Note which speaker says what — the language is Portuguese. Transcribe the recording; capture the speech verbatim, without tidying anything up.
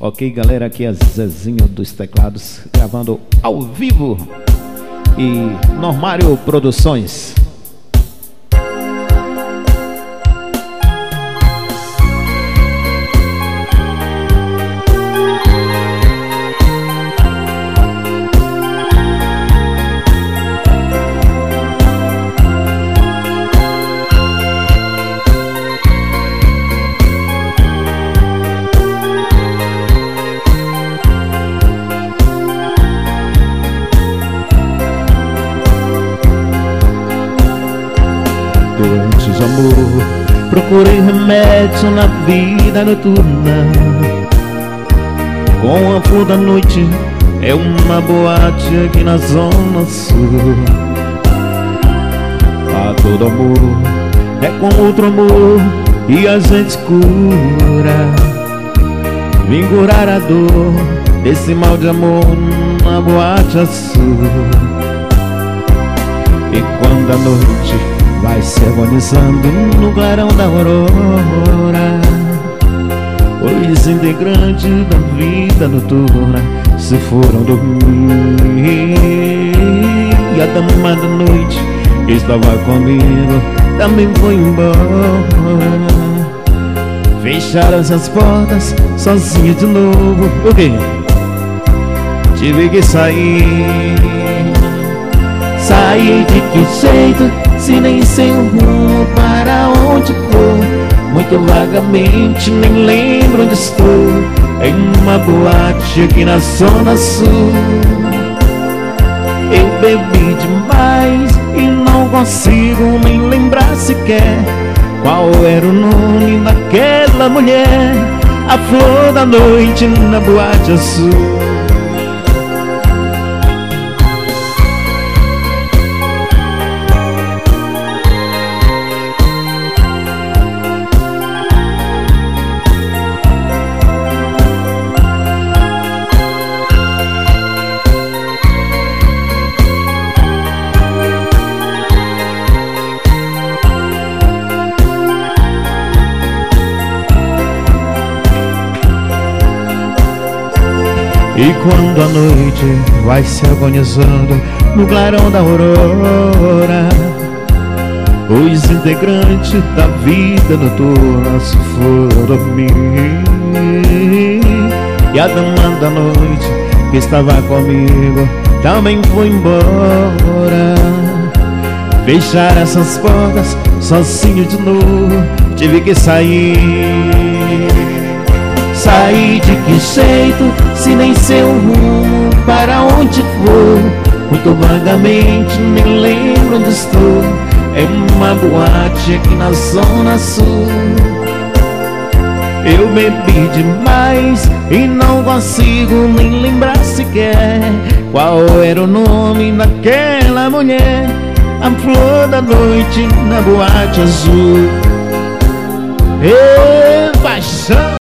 Speaker 1: Ok, galera, aqui é Zezinho dos Teclados, gravando ao vivo e Normário Produções.
Speaker 2: Doentes amor, procurei remédio na vida noturna. Com a flor da noite é uma boate aqui na zona sul. A todo amor é com outro amor e a gente cura. Vim curar a dor desse mal de amor na boate azul. E quando a noite vai se agonizando no clarão da aurora, os integrantes da vida noturna se foram dormir. E a dama da noite que estava comigo também foi embora. Fecharam-se as portas, sozinho de novo. Por quê? Tive que sair. Saí de que jeito, se nem sei o rumo para onde vou. Muito vagamente, nem lembro onde estou. Em uma boate aqui na zona sul. Eu bebi demais e não consigo nem lembrar sequer qual era o nome daquela mulher. A flor da noite na boate azul. E quando a noite vai se agonizando no clarão da aurora, os integrantes da vida noturna se foram dormir. E a dama da noite que estava comigo também foi embora. Fechar essas portas sozinho de novo, tive que sair. Saí de que jeito, se nem sei o rumo para onde vou. Muito vagamente, nem lembro onde estou. É uma boate aqui na zona sul. Eu bebi demais e não consigo nem lembrar sequer qual era o nome daquela mulher. A flor da noite na boate azul. E paixão.